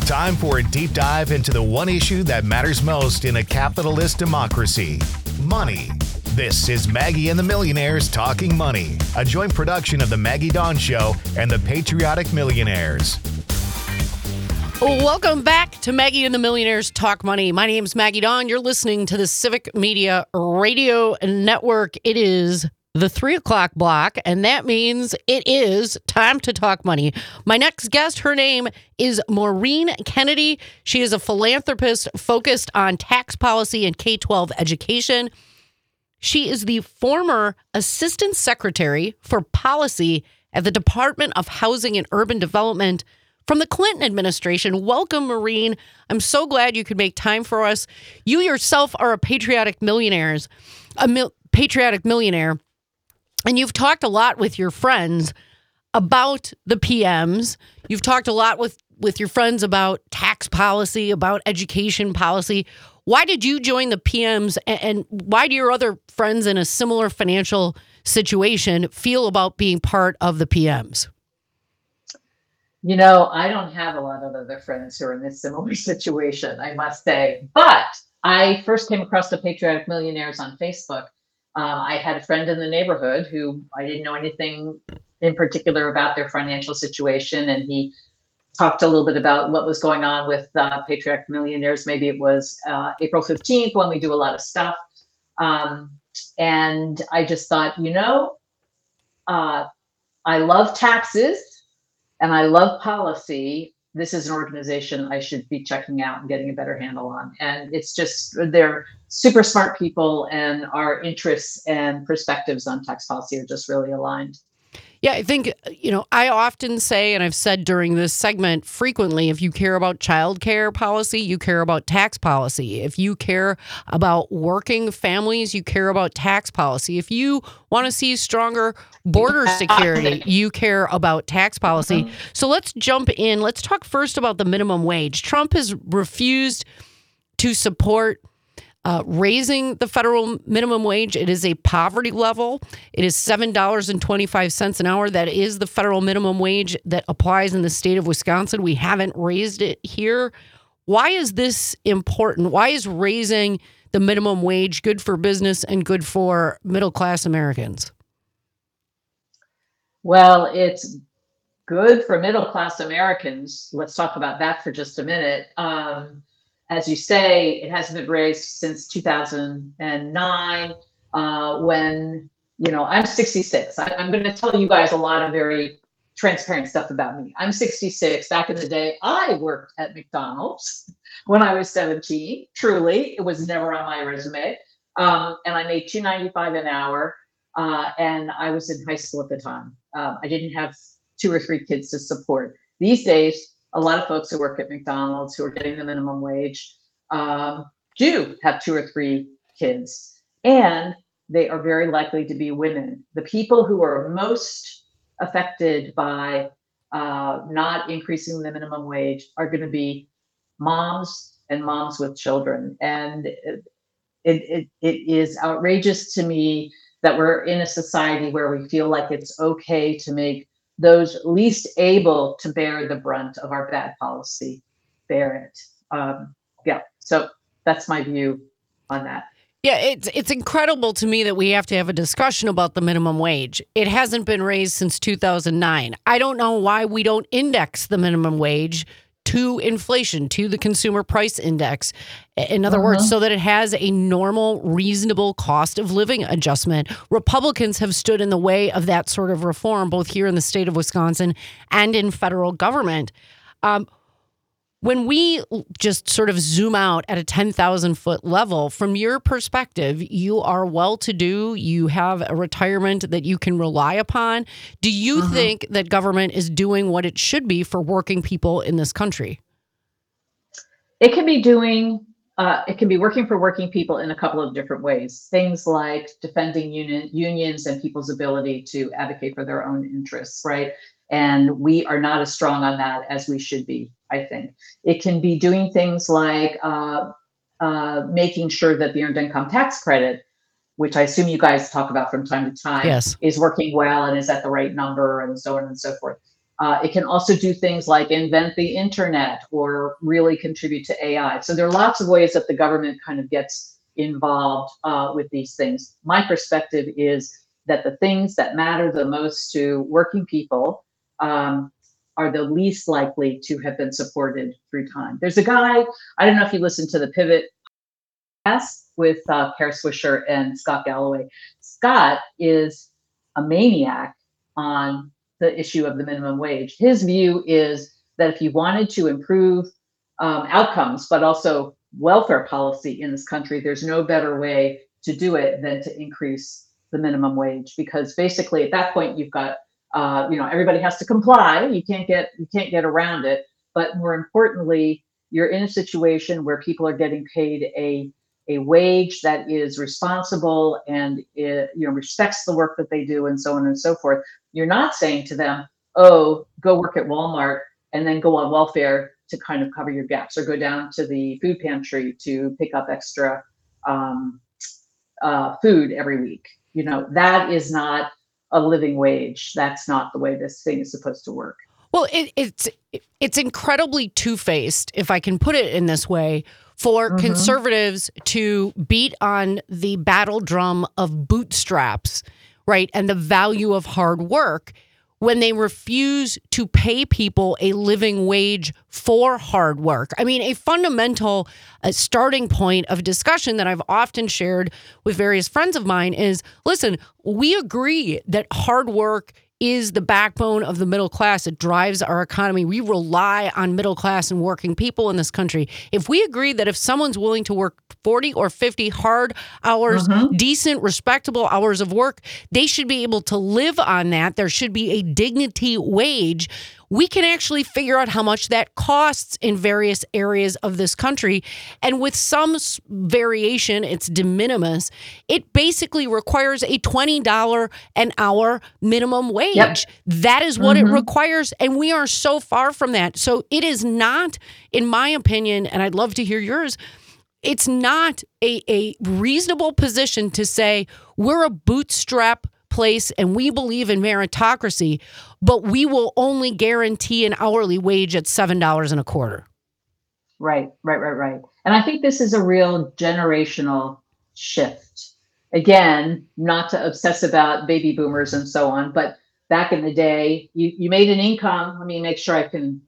Time for a deep dive into the one issue that matters most in a capitalist democracy: money. This is Maggie and the Millionaires Talking Money, a joint production of The Maggie Dawn Show and The Patriotic Millionaires. Welcome back to Maggie and the Millionaires Talk Money. My name's Maggie Dawn. You're listening to the Civic Media Radio Network. It is the 3 o'clock block, and that means it is time to talk money. My next guest, her name is Maureen Kennedy. She is a philanthropist focused on tax policy and K-12 education. She is the former Assistant Secretary for Policy at the Department of Housing and Urban Development from the Clinton administration. Welcome, Maureen. I'm so glad you could make time for us. You yourself are a patriotic millionaire, and you've talked a lot with your friends about the PMs. You've talked a lot with your friends about tax policy, about education policy. Why did you join the PMs, and why do your other friends in a similar financial situation feel about being part of the PMs? You know, I don't have a lot of other friends who are in this similar situation, I must say. But I first came across the Patriotic Millionaires on Facebook. I had a friend in the neighborhood who I didn't know anything in particular about their financial situation, and he talked a little bit about what was going on with Patriotic Millionaires. Maybe it was April 15th when we do a lot of stuff. And I just thought, I love taxes and I love policy. This is an organization I should be checking out and getting a better handle on. And it's just, they're super smart people, and our interests and perspectives on tax policy are just really aligned. Yeah, I think, I often say, and I've said during this segment frequently, if you care about child care policy, you care about tax policy. If you care about working families, you care about tax policy. If you want to see stronger border security, you care about tax policy. So let's jump in. Let's talk first about the minimum wage. Trump has refused to support raising the federal minimum wage. It is a poverty level. It is $7.25 an hour. That is the federal minimum wage that applies in the state of Wisconsin. We haven't raised it here. Why is this important? Why is raising the minimum wage good for business and good for middle-class Americans? Well, it's good for middle-class Americans. Let's talk about that for just a minute. As you say, it hasn't been raised since 2009, when, I'm 66. I'm going to tell you guys a lot of very transparent stuff about me. I'm 66. Back in the day, I worked at McDonald's when I was 17. Truly, it was never on my resume. And I made $2.95 an hour, and I was in high school at the time. I didn't have 2 or 3 kids to support. These days, a lot of folks who work at McDonald's who are getting the minimum wage do have 2 or 3 kids, and they are very likely to be women. The people who are most affected by not increasing the minimum wage are going to be moms and moms with children. And it is outrageous to me that we're in a society where we feel like it's okay to make those least able to bear the brunt of our bad policy bear it. So that's my view on that. Yeah, it's incredible to me that we have to have a discussion about the minimum wage. It hasn't been raised since 2009. I don't know why we don't index the minimum wage to inflation, to the consumer price index. In other words, so that it has a normal, reasonable cost of living adjustment. Republicans have stood in the way of that sort of reform, both here in the state of Wisconsin and in federal government. When we just sort of zoom out at a 10,000-foot level, from your perspective, you are well-to-do, you have a retirement that you can rely upon. Do you think that government is doing what it should be for working people in this country? It can be working for working people in a couple of different ways. Things like defending unions and people's ability to advocate for their own interests, right? And we are not as strong on that as we should be, I think. It can be doing things like making sure that the earned income tax credit, which I assume you guys talk about from time to time, yes, is working well and is at the right number and so on and so forth. It can also do things like invent the internet or really contribute to AI. So there are lots of ways that the government kind of gets involved with these things. My perspective is that the things that matter the most to working people are the least likely to have been supported through time. There's a guy, I don't know if you listen to the Pivot podcast with Kara Swisher and Scott Galloway. Scott is a maniac on the issue of the minimum wage. His view is that if you wanted to improve outcomes, but also welfare policy in this country, there's no better way to do it than to increase the minimum wage, because basically at that point you've got everybody has to comply. You can't get around it. But more importantly, you're in a situation where people are getting paid a wage that is responsible and respects the work that they do, and so on and so forth. You're not saying to them, oh, go work at Walmart and then go on welfare to kind of cover your gaps, or go down to the food pantry to pick up extra food every week. That is not a living wage. That's not the way this thing is supposed to work. Well, it's incredibly two-faced, if I can put it in this way, for conservatives to beat on the battle drum of bootstraps, right, and the value of hard work, when they refuse to pay people a living wage for hard work. I mean, a fundamental starting point of discussion that I've often shared with various friends of mine is, listen, we agree that hard work is the backbone of the middle class. It drives our economy. We rely on middle class and working people in this country. If we agree that if someone's willing to work 40 or 50 hard hours, decent, respectable hours of work, they should be able to live on that. There should be a dignity wage. We can actually figure out how much that costs in various areas of this country. And with some variation, it's de minimis. It basically requires a $20 an hour minimum wage. Yep. That is what it requires. And we are so far from that. So it is not, in my opinion, and I'd love to hear yours, it's not a reasonable position to say we're a bootstrap place and we believe in meritocracy, but we will only guarantee an hourly wage at $7.25. Right. And I think this is a real generational shift. Again, not to obsess about baby boomers and so on, but back in the day, you made an income. Let me make sure I can.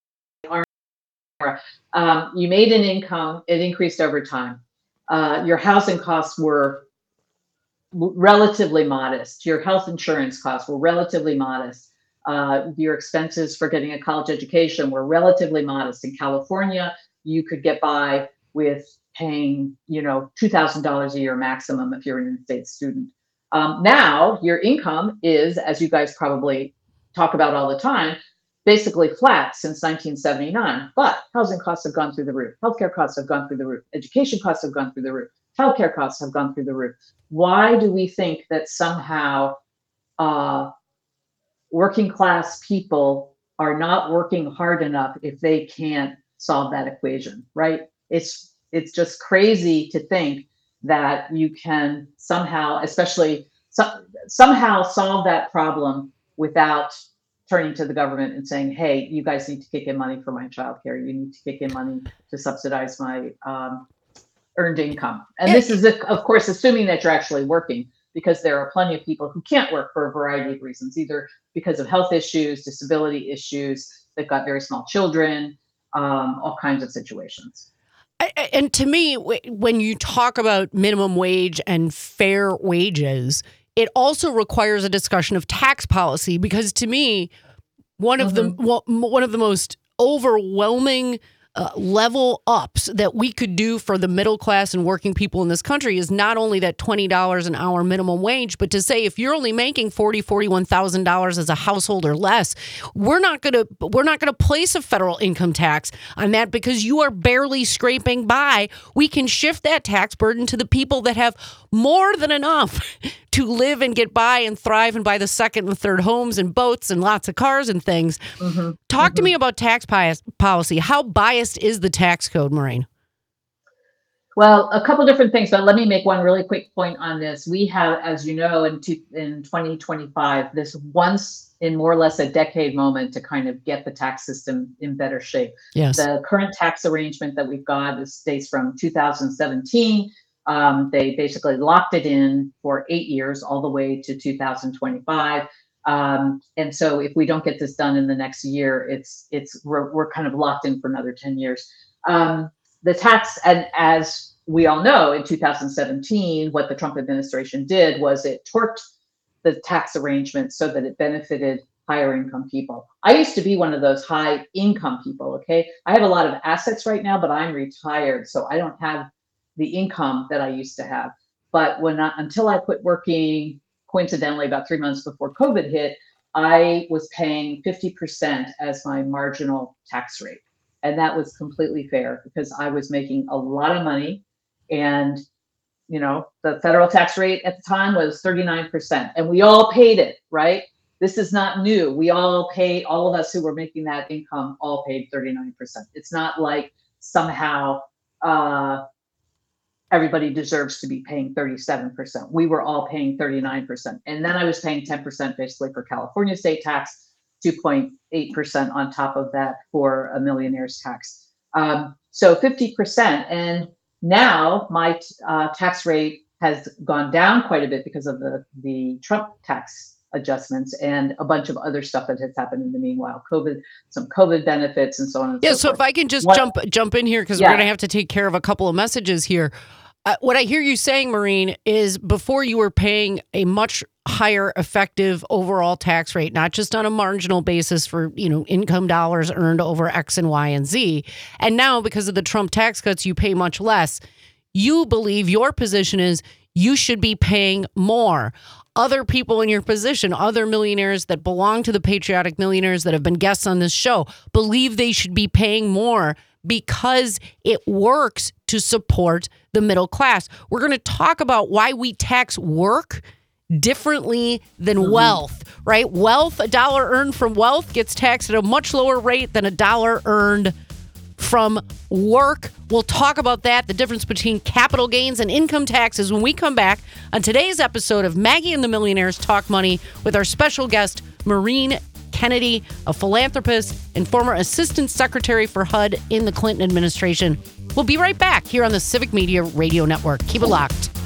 You made an income. It increased over time. Your housing costs were relatively modest. Your health insurance costs were relatively modest. Your expenses for getting a college education were relatively modest. In California, you could get by with paying, $2,000 a year maximum if you're an in-state student. Now your income is, as you guys probably talk about all the time, basically flat since 1979. But housing costs have gone through the roof. Healthcare costs have gone through the roof. Education costs have gone through the roof. Childcare costs have gone through the roof. Why do we think that somehow working class people are not working hard enough if they can't solve that equation, right? It's just crazy to think that you can somehow, somehow solve that problem without turning to the government and saying, hey, you guys need to kick in money for my childcare. You need to kick in money to subsidize my earned income. And this is, of course, assuming that you're actually working, because there are plenty of people who can't work for a variety of reasons, either because of health issues, disability issues, they've got very small children, all kinds of situations. And to me, when you talk about minimum wage and fair wages, it also requires a discussion of tax policy, because to me, one of the most overwhelming level ups that we could do for the middle class and working people in this country is not only that $20 an hour minimum wage, but to say if you're only making $41,000 as a household or less, we're not going to place a federal income tax on that because you are barely scraping by. We can shift that tax burden to the people that have more than enough to live and get by and thrive and buy the second and third homes and boats and lots of cars and things. Talk to me about tax policy. How biased is the tax code, Maureen? Well, a couple different things, but let me make one really quick point on this. We have, as you know, in 2025, this once in more or less a decade moment to kind of get the tax system in better shape. Yes. The current tax arrangement that we've got dates from 2017. They basically locked it in for 8 years, all the way to 2025. And so if we don't get this done in the next year, we're kind of locked in for another 10 years. The tax, and as we all know, in 2017, what the Trump administration did was it torqued the tax arrangement so that it benefited higher income people. I used to be one of those high income people, okay? I have a lot of assets right now, but I'm retired, so I don't have the income that I used to have. But until I quit working, coincidentally, about 3 months before COVID hit, I was paying 50% as my marginal tax rate. And that was completely fair because I was making a lot of money. And, the federal tax rate at the time was 39%. And we all paid it, right? This is not new. We all paid, all of us who were making that income all paid 39%. It's not like somehow everybody deserves to be paying 37%. We were all paying 39%. And then I was paying 10% basically for California state tax, 2.8% on top of that for a millionaire's tax. So 50%. And now my tax rate has gone down quite a bit because of the Trump tax adjustments and a bunch of other stuff that has happened in the meanwhile, some COVID benefits and so on and so forth. So if I can just jump in here, because we're going to have to take care of a couple of messages here. What I hear you saying, Maureen, is before you were paying a much higher effective overall tax rate, not just on a marginal basis for, income dollars earned over X and Y and Z. And now because of the Trump tax cuts, you pay much less. You believe your position is you should be paying more. Other people in your position, other millionaires that belong to the Patriotic Millionaires that have been guests on this show, believe they should be paying more because it works to support the middle class. We're going to talk about why we tax work differently than wealth, right? Wealth, a dollar earned from wealth gets taxed at a much lower rate than a dollar earned from work. We'll talk about that, the difference between capital gains and income taxes when we come back on today's episode of Maggie and the Millionaires Talk Money with our special guest, Maureen Kennedy, a philanthropist and former assistant secretary for HUD in the Clinton administration. We'll be right back here on the Civic Media Radio Network. Keep it locked.